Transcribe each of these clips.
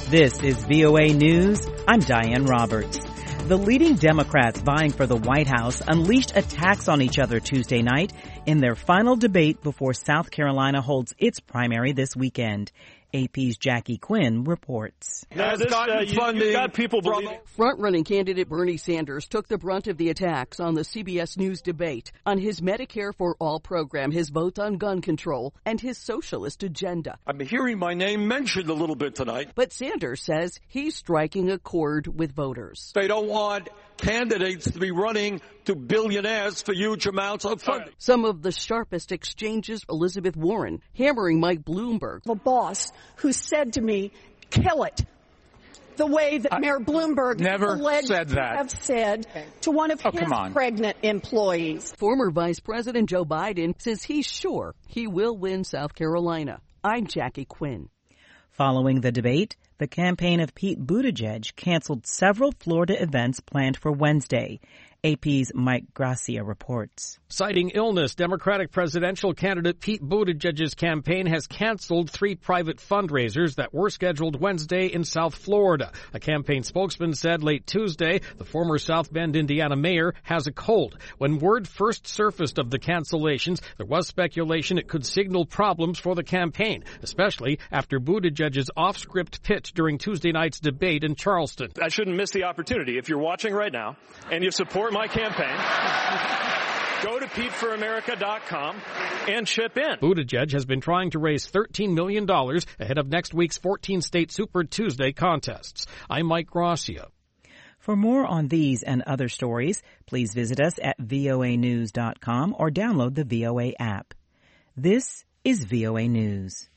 This is VOA News. I'm Diane Roberts. The leading Democrats vying for the White House unleashed attacks on each other Tuesday night in their final debate before South Carolina holds its primary this weekend. AP's Jackie Quinn reports. Front-running candidate Bernie Sanders took the brunt of the attacks on the CBS News debate on his Medicare for All program, his vote on gun control, and his socialist agenda. I'm hearing my name mentioned a little bit tonight. But Sanders says he's striking a chord with voters. They don't want candidates to be running to billionaires for huge amounts of funding. Some of the sharpest exchanges, Elizabeth Warren hammering Mike Bloomberg. The boss who said to me, kill it. The way that Mayor Bloomberg alleged to have said to one of his pregnant employees. Former Vice President Joe Biden says he's sure he will win South Carolina. I'm Jackie Quinn. Following the debate, the campaign of Pete Buttigieg canceled several Florida events planned for Wednesday. AP's Mike Gracia reports. Citing illness, Democratic presidential candidate Pete Buttigieg's campaign has canceled 3 private fundraisers that were scheduled Wednesday in South Florida. A campaign spokesman said late Tuesday the former South Bend, Indiana mayor has a cold. When word first surfaced of the cancellations, there was speculation it could signal problems for the campaign, especially after Buttigieg's off-script pitch during Tuesday night's debate in Charleston. I shouldn't miss the opportunity. If you're watching right now and you support my campaign, go to PeteForAmerica.com and chip in. Buttigieg has been trying to raise $13 million ahead of next week's 14-state Super Tuesday contests. I'm Mike Gracia. For more on these and other stories, please visit us at voanews.com or download the VOA app. This is VOA News.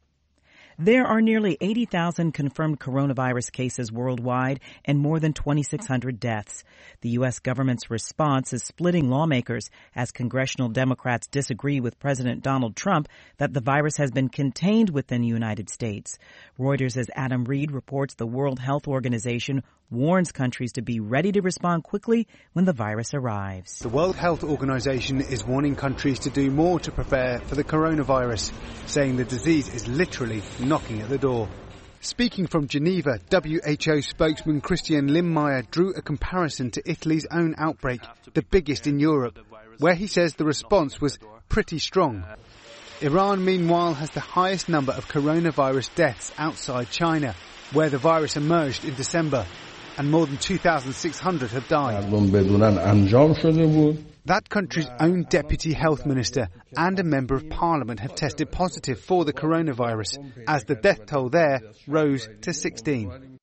There are nearly 80,000 confirmed coronavirus cases worldwide and more than 2,600 deaths. The U.S. government's response is splitting lawmakers as congressional Democrats disagree with President Donald Trump that the virus has been contained within the United States. Reuters' Adam Reed reports the World Health Organization warns countries to be ready to respond quickly when the virus arrives. The World Health Organization is warning countries to do more to prepare for the coronavirus, saying the disease is literally knocking at the door. Speaking from Geneva, WHO spokesman Christian Lindmeier drew a comparison to Italy's own outbreak, the biggest in Europe, where he says the response was pretty strong. Iran, meanwhile, has the highest number of coronavirus deaths outside China, where the virus emerged in December, and more than 2,600 have died. That country's own deputy health minister and a member of parliament have tested positive for the coronavirus, as the death toll there rose to 16.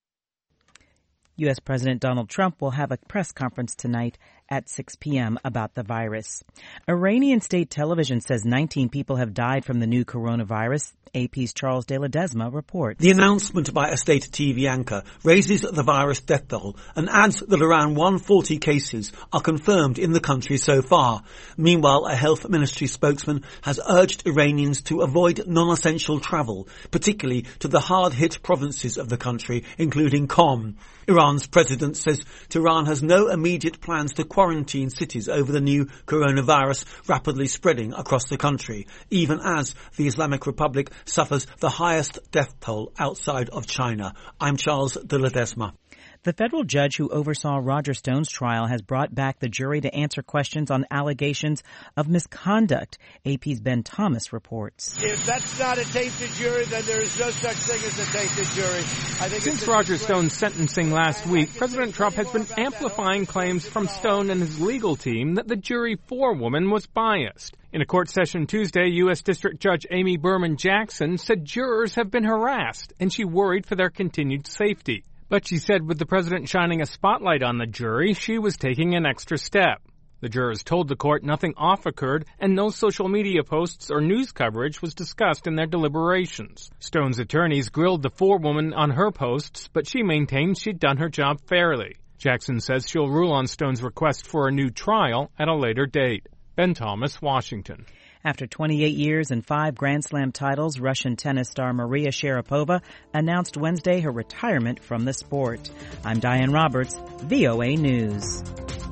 U.S. President Donald Trump will have a press conference tonight at 6 p.m. about the virus. Iranian state television says 19 people have died from the new coronavirus. AP's Charles de Ledesma reports. The announcement by a state TV anchor raises the virus death toll and adds that around 140 cases are confirmed in the country so far. Meanwhile, a health ministry spokesman has urged Iranians to avoid non-essential travel, particularly to the hard-hit provinces of the country, including Qom. Iran's president says Tehran has no immediate plans to quarantine cities over the new coronavirus rapidly spreading across the country, even as the Islamic Republic suffers the highest death toll outside of China. I'm Charles de Ledesma. The federal judge who oversaw Roger Stone's trial has brought back the jury to answer questions on allegations of misconduct. AP's Ben Thomas reports. If that's not a tainted jury, then there is no such thing as a tainted jury. Since Roger Stone's sentencing last week, President Trump has been amplifying claims from Stone and his legal team that the jury forewoman was biased. In a court session Tuesday, U.S. District Judge Amy Berman Jackson said jurors have been harassed, and she worried for their continued safety. But she said with the president shining a spotlight on the jury, she was taking an extra step. The jurors told the court nothing off occurred and no social media posts or news coverage was discussed in their deliberations. Stone's attorneys grilled the forewoman on her posts, but she maintained she'd done her job fairly. Jackson says she'll rule on Stone's request for a new trial at a later date. Ben Thomas, Washington. After 28 years and 5 Grand Slam titles, Russian tennis star Maria Sharapova announced Wednesday her retirement from the sport. I'm Diane Roberts, VOA News.